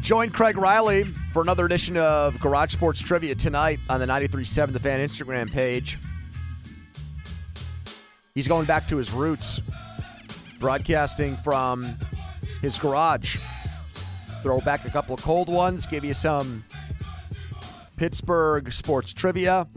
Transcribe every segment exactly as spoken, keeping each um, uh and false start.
Join Craig Riley for another edition of Garage Sports Trivia tonight on the ninety-three point seven The Fan Instagram page. He's going back to his roots, broadcasting from his garage. Throw back a couple of cold ones, give you some Pittsburgh sports trivia.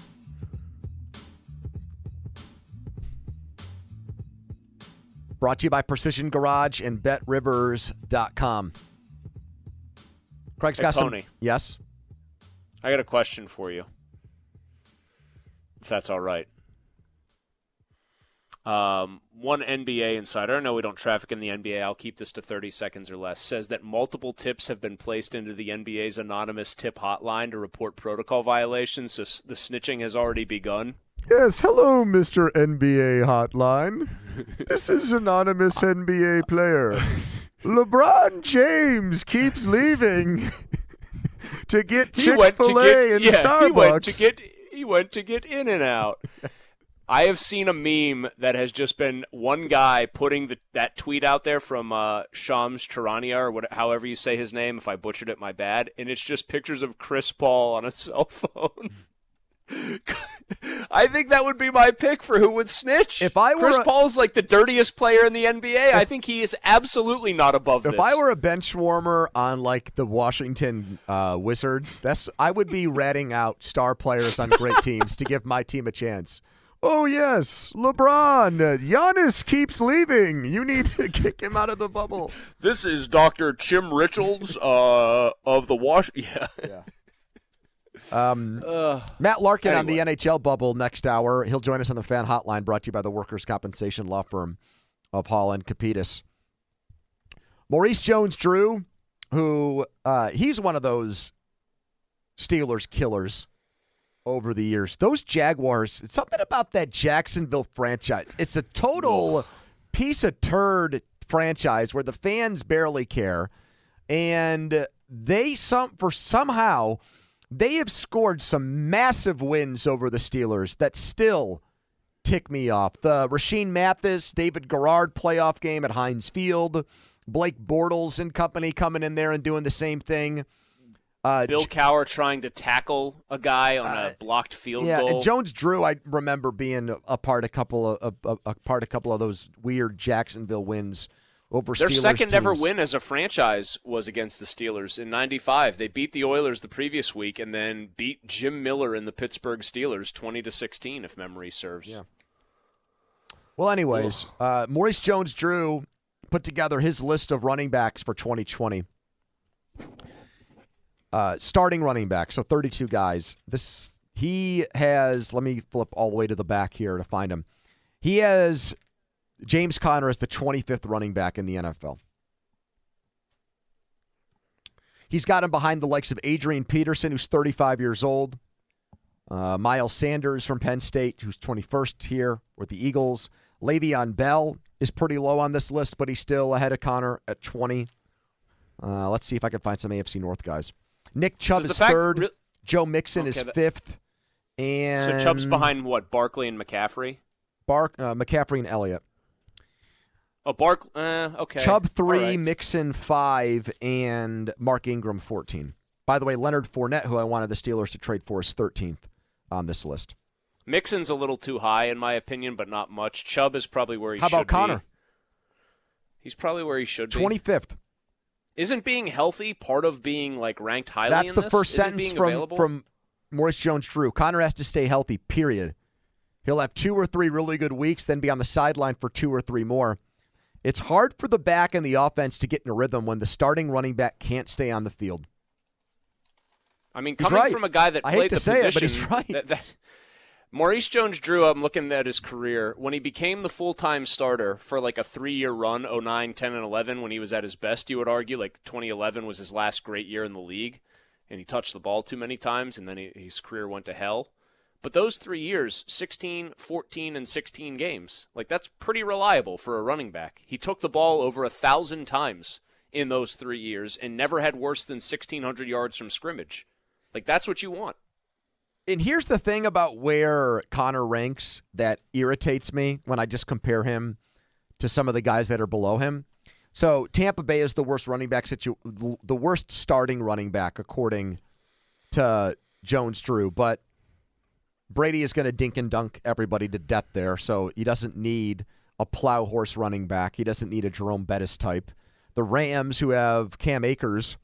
Brought to you by Precision Garage and Bet Rivers dot com. Craig's Hey, got Tony. some. Yes. I got a question for you, if that's all right. Um, one N B A insider, I know we don't traffic in the N B A, I'll keep this to thirty seconds or less, says that multiple tips have been placed into the N B A's anonymous tip hotline to report protocol violations, so s- the snitching has already begun. Yes, hello, Mister N B A Hotline. This is anonymous N B A player. LeBron James keeps leaving to get He went to Chick-fil-A get, and yeah, Starbucks. He went to get, he went to get In and Out. I have seen a meme that has just been one guy putting the, that tweet out there from uh, Shams Charania, or what, however you say his name. If I butchered it, my bad. And it's just pictures of Chris Paul on a cell phone. I think that would be my pick for who would snitch. If I were Chris a, Paul's like the dirtiest player in the N B A. If, I think he is absolutely not above if this. I were a bench warmer on like the Washington uh, Wizards, that's I would be ratting out star players on great teams to give my team a chance. Oh yes, LeBron, uh, Giannis keeps leaving. You need to kick him out of the bubble. This is Doctor Chim Richards uh, of the Wash. Yeah. Yeah. Um, Uh, Matt Larkin anyway. on the N H L bubble next hour. He'll join us on the Fan Hotline, brought to you by the Workers' Compensation Law Firm of Hall and Capitas. Maurice Jones-Drew, who uh, he's one of those Steelers killers over the years. Those Jaguars, it's something about that Jacksonville franchise. It's a total piece of turd franchise where the fans barely care, and they some for somehow. They have scored some massive wins over the Steelers that still tick me off. The Rasheed Mathis, David Garrard playoff game at Heinz Field. Blake Bortles and company coming in there and doing the same thing. Uh, Bill Cowher trying to tackle a guy on uh, a blocked field yeah, goal. and Jones-Drew, I remember being a part a couple of a, a part a couple of those weird Jacksonville wins over Their Steelers second teams. ever win as a franchise was against the Steelers in ninety-five. They beat the Oilers the previous week and then beat Jim Miller and the Pittsburgh Steelers twenty to sixteen, if memory serves. Yeah. Well, anyways, uh, Maurice Jones-Drew put together his list of running backs for twenty twenty. Uh, starting running back, so thirty-two guys. This he has. Let me flip all the way to the back here to find him. He has James Conner as the twenty-fifth running back in the N F L. He's got him behind the likes of Adrian Peterson, who's thirty-five years old. Uh, Miles Sanders from Penn State, who's twenty-first here with the Eagles. Le'Veon Bell is pretty low on this list, but he's still ahead of Conner at twenty. Uh, let's see if I can find some A F C North guys. Nick Chubb Does is the fact- third. re- Joe Mixon Okay, is that- fifth. And So Chubb's behind what, Barkley and McCaffrey? Bark, uh, McCaffrey and Elliott. Oh, Bark. Uh, okay. Chubb three, All right. Mixon five, and Mark Ingram fourteen. By the way, Leonard Fournette, who I wanted the Steelers to trade for, is thirteenth on this list. Mixon's a little too high in my opinion, but not much. Chubb is probably where he How should about Connor? be. He's probably where he should be. twenty-fifth. Isn't being healthy part of being like ranked highly? That's in the this? first Isn't sentence being from, available? from Maurice Jones-Drew. Connor has to stay healthy, period. He'll have two or three really good weeks, then be on the sideline for two or three more. It's hard for the back and the offense to get in a rhythm when the starting running back can't stay on the field. I mean, He's coming right. from a guy that I hate played to the say it, position, but he's right. that, that, Maurice Jones-Drew, I'm looking at his career. When he became the full-time starter for like a three-year run, oh nine, ten, and eleven, when he was at his best, you would argue, like twenty eleven was his last great year in the league, and he touched the ball too many times, and then he, his career went to hell. But those three years, sixteen, fourteen, and sixteen games, like that's pretty reliable for a running back. He took the ball over a thousand times in those three years and never had worse than sixteen hundred yards from scrimmage. Like, that's what you want. And here's the thing about where Connor ranks that irritates me when I just compare him to some of the guys that are below him. So Tampa Bay is the worst running back situ- the worst starting running back according to Jones-Drew, but Brady is going to dink and dunk everybody to death there, so he doesn't need a plow horse running back. He doesn't need a Jerome Bettis type. The Rams, who have Cam Akers,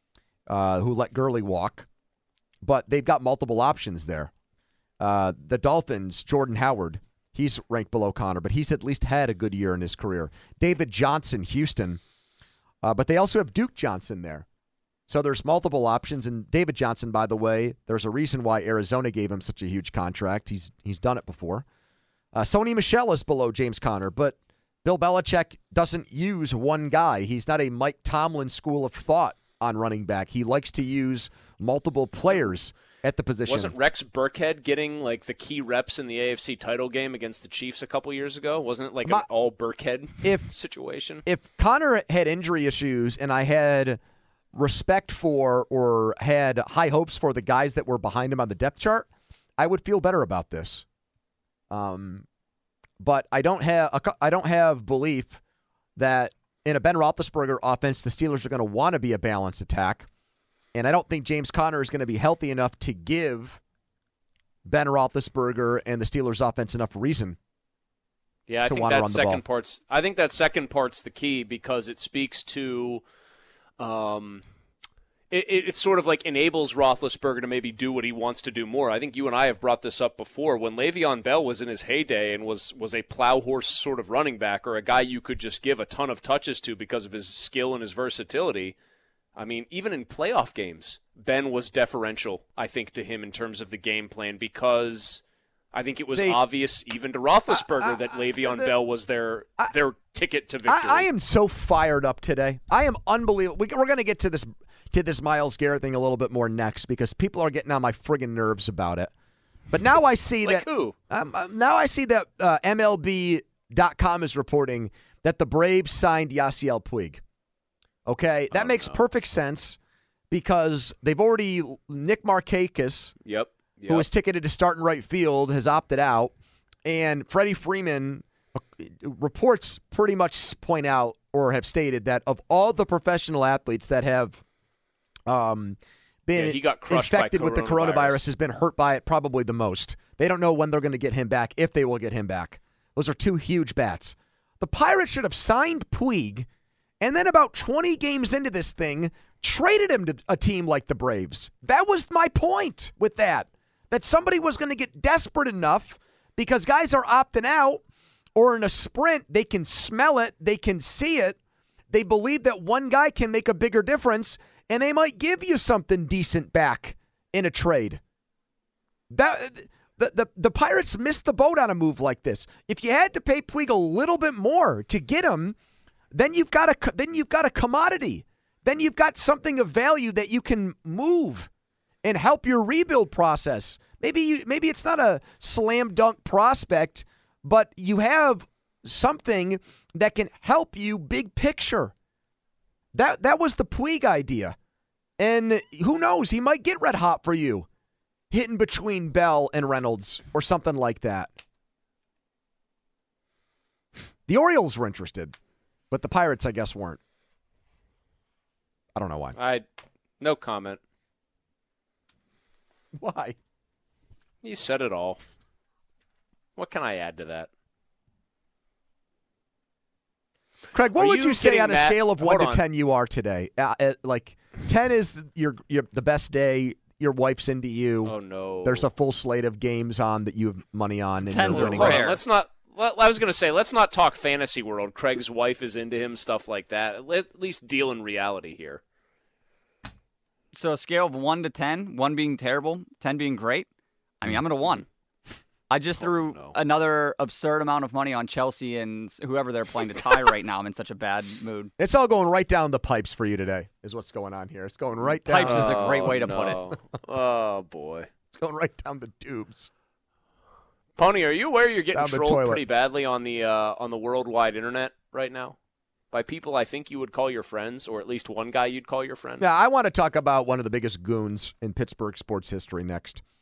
uh, who let Gurley walk, but they've got multiple options there. Uh, the Dolphins, Jordan Howard, he's ranked below Connor, but he's at least had a good year in his career. David Johnson, Houston, uh, but they also have Duke Johnson there. So there's multiple options, and David Johnson, by the way, there's a reason why Arizona gave him such a huge contract. He's he's done it before. Uh, Sony Michel is below James Conner, but Bill Belichick doesn't use one guy. He's not a Mike Tomlin school of thought on running back. He likes to use multiple players at the position. Wasn't Rex Burkhead getting like the key reps in the A F C title game against the Chiefs a couple years ago? Wasn't it like My, an all Burkhead if, situation? If Connor had injury issues and I had respect for or had high hopes for the guys that were behind him on the depth chart, I would feel better about this. Um, but I don't have I don't have belief that in a Ben Roethlisberger offense, the Steelers are going to want to be a balanced attack, and I don't think James Conner is going to be healthy enough to give Ben Roethlisberger and the Steelers offense enough reason. Yeah, I to think that second part's. I think that second part's the key because it speaks to. Um, it, it, it sort of like enables Roethlisberger to maybe do what he wants to do more. I think you and I have brought this up before. When Le'Veon Bell was in his heyday and was, was a plow horse sort of running back or a guy you could just give a ton of touches to because of his skill and his versatility, I mean, even in playoff games, Ben was deferential, I think, to him in terms of the game plan because I think it was See, obvious even to Roethlisberger I, I, that Le'Veon the, Bell was their I, their ticket to victory. I, I am so fired up today. I am unbelievable. We, we're going to get to this to this Myles Garrett thing a little bit more next because people are getting on my friggin' nerves about it. But now I see like that who? Um, now I see that uh, M L B dot com is reporting that the Braves signed Yasiel Puig. Okay, that oh, makes no. perfect sense because they've already Nick Markakis, Yep. Yep. who was ticketed to start in right field, has opted out, and Freddie Freeman uh, reports pretty much point out or have stated that of all the professional athletes that have um, been Yeah, he got crushed infected by with the coronavirus. coronavirus, has been hurt by it probably the most. They don't know when they're going to get him back, if they will get him back. Those are two huge bats. The Pirates should have signed Puig, and then about twenty games into this thing, traded him to a team like the Braves. That was my point with that. That somebody was going to get desperate enough because guys are opting out or in a sprint, they can smell it, they can see it, they believe that one guy can make a bigger difference, and they might give you something decent back in a trade. That the, the, the Pirates missed the boat on a move like this. If you had to pay Puig a little bit more to get him, then you've got a, then you've got a commodity. Then you've got something of value that you can move and help your rebuild process. Maybe you, maybe it's not a slam dunk prospect, but you have something that can help you big picture. That that was the Puig idea. And who knows, he might get red hot for you, hitting between Bell and Reynolds or something like that. The Orioles were interested, but the Pirates, I guess, weren't. I don't know why. I, no comment. Why? You said it all. What can I add to that? Craig, what Are would you you say getting on a mad- scale of one Hold to on. ten you are today? Uh, uh, like ten is your, your the best day. Your wife's into you. Oh no. There's a full slate of games on that you have money on, and Tens you're are winning. Hold rare. on, let's not. well, I was going to say, let's not talk fantasy world. Craig's wife is into him, stuff like that. Let at least deal in reality here. So a scale of one to ten, one being terrible, ten being great. I mean, I'm at a one. I just Oh, threw no. another absurd amount of money on Chelsea and whoever they're playing to tie right now. I'm in such a bad mood. It's all going right down the pipes for you today, is what's going on here. It's going right down. Pipes is a great way to Oh, put it. no. Oh, boy. It's going right down the tubes. Pony, are you aware you're getting Down the trolled toilet. pretty badly on the uh, on the worldwide internet right now? By people I think you would call your friends, or at least one guy you'd call your friend? Now, I want to talk about one of the biggest goons in Pittsburgh sports history next.